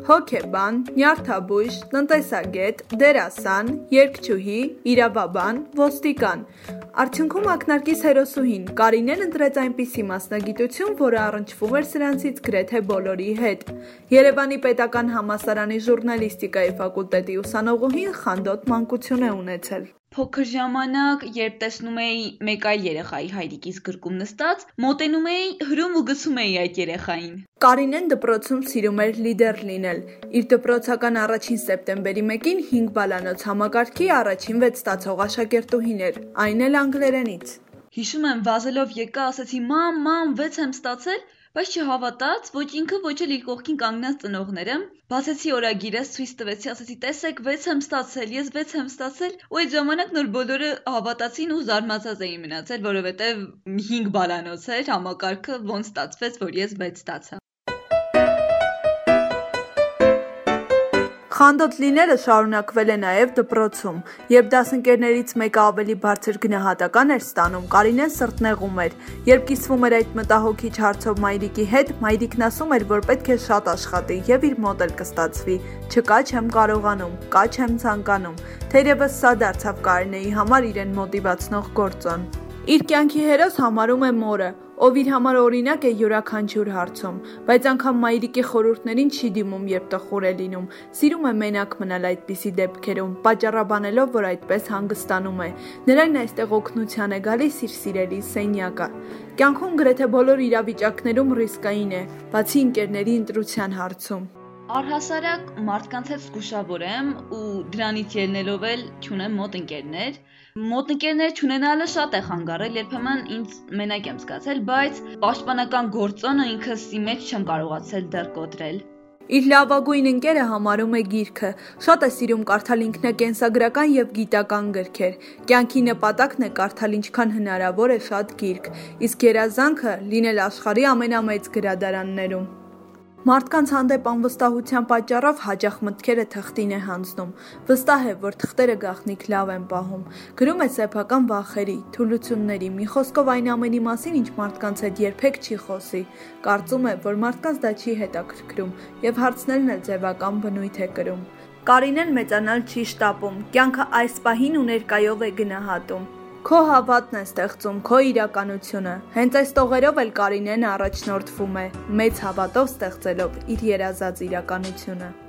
հոգեբան, նյարդաբույժ, տնտեսագետ, դերասան, երգչուհի, իրավաբան, ոստիկան։ Արդյունքում ակնարկիս հերոսուհին Կարինեն ընտրեց այնպիսի մասնագիտություն, որը առնչվում էր սրանցից գրեթե բոլորի հետ։ Երևանի պետական համալսարանի ժուռնալիստիկայի ֆակուլտետի ուսանողուհին խանդոտ մանկություն է ունեցել։ Փոքր ժամանակ, երբ տեսնում էի մեկ այլ երեխայի հայրիկիս գրկում նստած, մոտենում էի, հրում ու գցում էի այդ երեխային։ Կարինեն դպրոցում սիրում էր լիդեր լինել։ Իր դպրոցական առաջին սեպտեմբերի 1-ին 5 բալանոց համակարգի առաջին 6 ստացող աշակերտուհին էր, այն էլ անգլերենից։ Հիշում եմ, վազելով եկա, ասեցի՝ մամ, 6 եմ ստացել, բայց չհավատաց, ոչ ինքը, ոչ էլ իր կողքին կանգնած ծնողները։ Բացեցի օրագիրս, ցույց տվեցի, ասեցի՝ տեսեք, 6 եմ ստացել, ես 6 եմ ստացել, ու այդ ժամանակ նոր բոլորը հավատացին ու զարմացած էին մնացել, որովհետև 5 բալանոց էր համակարգը, ոնց ստացվեց, որ ես 6 ստացա։ Խանդոտ լինելը շարունակվել է նաև դպրոցում։ Երբ դասընկերներից մեկը ավելի բարձր գնահատական էր ստանում, Կարինեն սրտնեղում էր։ Երբ կիսվում էր այդ մտահոգիչ հարցով մայրիկի հետ, մայրիկն ասում էր, որ պետք է շատ աշխատի եւ իր մոտ էլ կստացվի։ Չկա չեմ կարողանում, կա չեմ ցանկանում։ Թերևս սա դարձավ Կարինեի համար իրեն մոտիվացնող գործոն։ Իր կյանքի հերոս համարում է մորը, ով իր համար օրինակ է յուրաքանչյուր հարցում, բայց անգամ մայրիկի խորհուրդներին չի դիմում, երբ տխուր է լինում, սիրում է մենակ մնալ այդպիսի դեպքերում, պատճառաբանելով, որ այդպես հանգստանում է, նրան այստեղ օգնության է գալիս իր սիրելի սենյակը։ Կյանքում գրեթե բոլոր իրավիճակներում ռիսկային է, բացի ընկերների ընտրության հարցում։ Առհասարակ մարդկանց հետ զգուշավոր եմ ու դրանից ելնելով էլ չունեմ մոտ ընկերներ։ Մոտ ընկերներ չունենալը շատ է խանգարել, երբեմն ինձ մենակ եմ զգացել, բայց պաշտպանական գործոնը ինքս ի մեջ չեմ կարողացել դեռ կոտրել։ Իր լավագույն ընկերը համարում է գիրքը, շատ է սիրում կարդալ ինքնակենսագրական եւ գիտական գրքեր։ Կյանքի նպատակն է կարդալ ինչքան հնարավոր է շատ գիրք, իսկ երազանքը լինել աշխարհի ամենամեծ գրադարաններում։ Մարդկանց հանդեպ անվստահության պատճառով հաճախ մտքերը թղթին է հանձնում։ Վստահ է, որ թղթերը գաղտնիք լավ են պահում։ Գրում է սեփական վախերի, թուլությունների, մի խոսքով այն ամենի մասին, ինչ մարդկանց հետ երբեք չի խոսի։ Կարծում է, որ մարդկանց դա չի հետաքրքրում եւ հարցներն էլ ձևական բնույթ է կրում։ Կարինեն մեծանալ չի շտապում, կյանքը այս պահին ու ներկայով է գնահատում։ Քո հավատն է ստեղծում քո իրականությունը։ Հենց այս տողերով էլ Կարինեն առաջնորդվում է, մեծ հավատով ստեղծելով իր երազած իրականությունը։